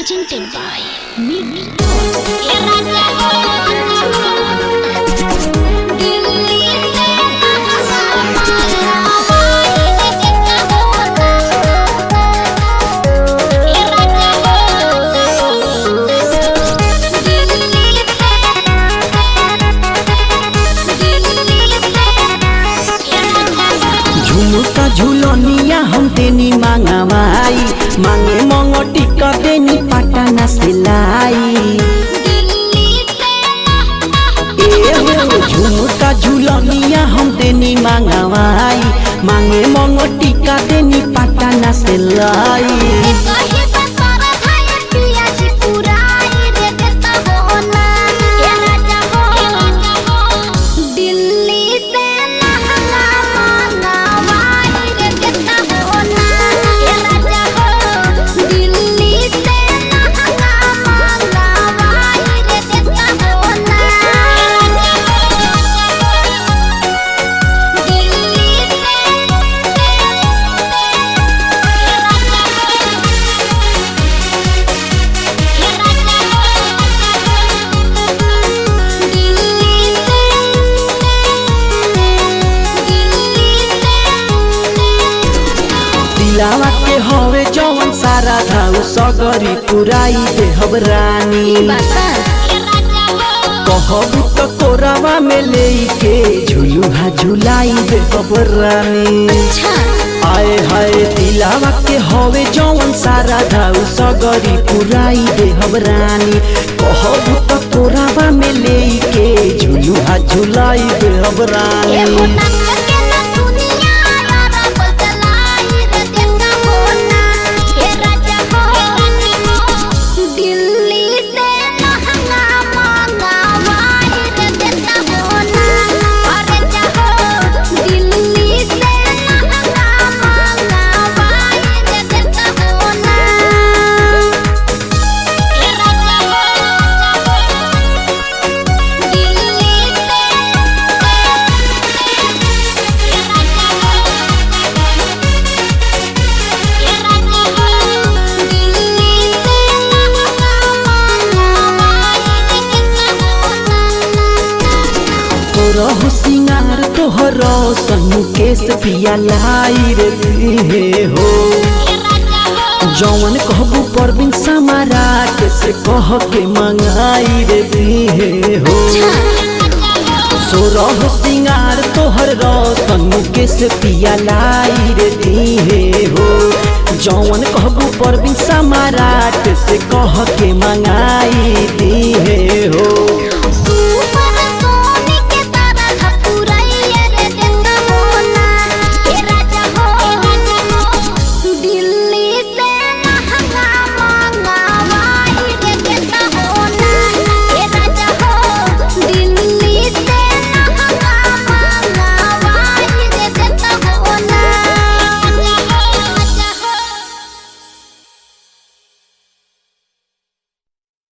presented by Mimi. झुमुका झुलनिया हम तेनी मांगवाई मांगे मंगटी का देनी पटना सिलाई झुमुका झुलनिया हम तेनी मांगवाई मांगे मंगटी का देनी पटना सिलाई दिलावा के हवे जवन सारा धाउ सगरी पुराई देहब रानी कहबू तो कोरावा में लेके झुलुहा झुलाई देहब रानी। आए हाय दिलावा के हवे जवन सारा धाउ सगरी पुराई देहब रानी कहबू तो कोरावा में लेके झुलुहा झुलाई देहब रानी। रहु सिंगार तोहर सनु केस पिया लाई रे दिहे हो जवन कहबू परबिन समारा से कह के मंगाई रे दिहे हो सोरह सिंगार तोहर सनु केस पिया लाई रे दिहे हो जवन कहबू परबिन समारा से